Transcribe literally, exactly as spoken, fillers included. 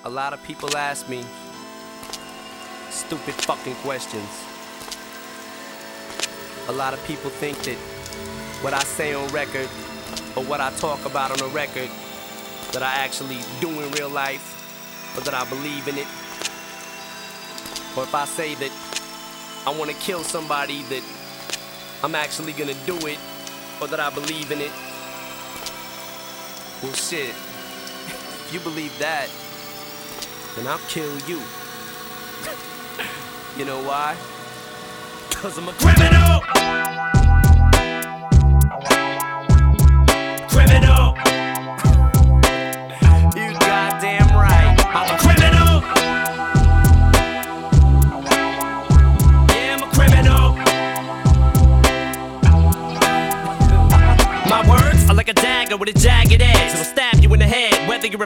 A lot of people ask me stupid fucking questions. A lot of people think that what I say on record or what I talk about on a record that I actually do in real life, or that I believe in it. Or if I say that I want to kill somebody, that I'm actually gonna do it, or that I believe in it. Well, shit, if you believe that, then I'll kill you. You know why? 'Cause I'm a criminal!